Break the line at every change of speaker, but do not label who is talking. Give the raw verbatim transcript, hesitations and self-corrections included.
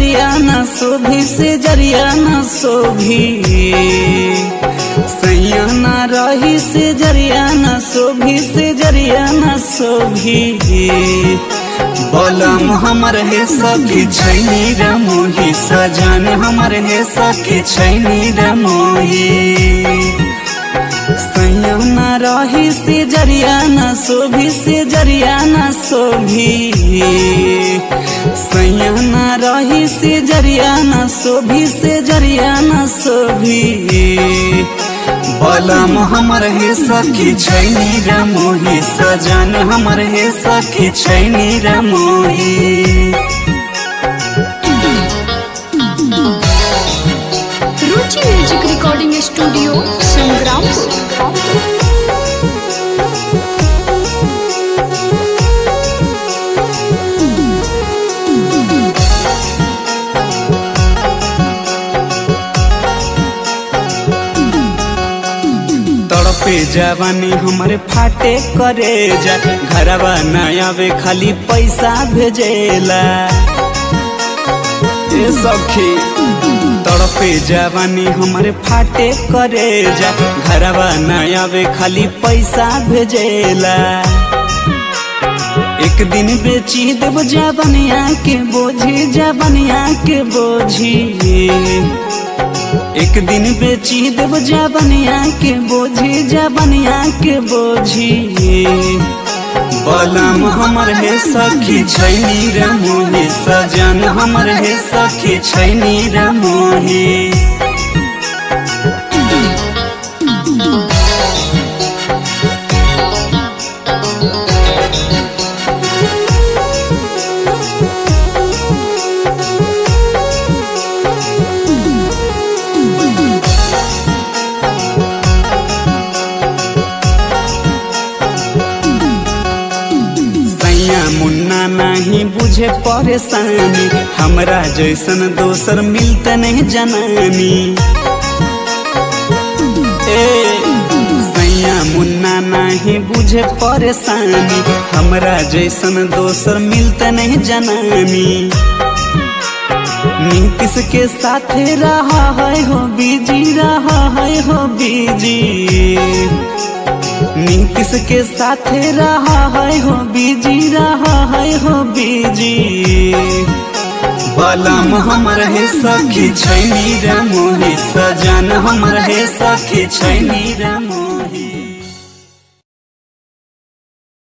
जरिया न शोभी से जरिया न शोभी सैया न रही से जरिया न शोभी से जरिया न शोभी बलम हमर हे सखी छैनी रे मोही सजन हमर हे सखी छैनी रे मोही सैया न रही से जरिया न शोभी से जरिया न शोभी सैया न रही से जरिया न शोभी से जरिया न शोभी बलम हमर हे सखी छैनी रे मोही सजन हमर हे सखी छैनी रे मोही।
Ruchi music recording studio Sangrampur.
पे जवानी हमारे फाटे करे जा घरवा न आवे खाली पैसा भेजेला ए सखी तड़पे जवानी हमारे फाटे करे जा घरवा न आवे खाली पैसा भेजेला एक दिन बेची देव जवनिया के बोझी जवनिया के बोझी एक दिन बेची देव जवनिया के बोझी जवनिया के बोझी बलम हमर हे सखी छैनी रे मोही सजन हमर हे सखी छैनी रे मोही। मुन्ना नहीं बुझे परेशानी हमरा जैसन दोसर मिलते नहीं जनानी ए सैया मुन्ना नहीं बुझे परेशानी हमरा जैसन दोसर मिलते नहीं जनानी नीतीश के साथ रहा है हो बीजी रहा है हो बीजी नीतीश के साथ रहा है हो बीजी रहा है हो बीजी बलम हमर हे सखी छैनी रे मोही सजन हमर हे सखी छैनी रे मोही।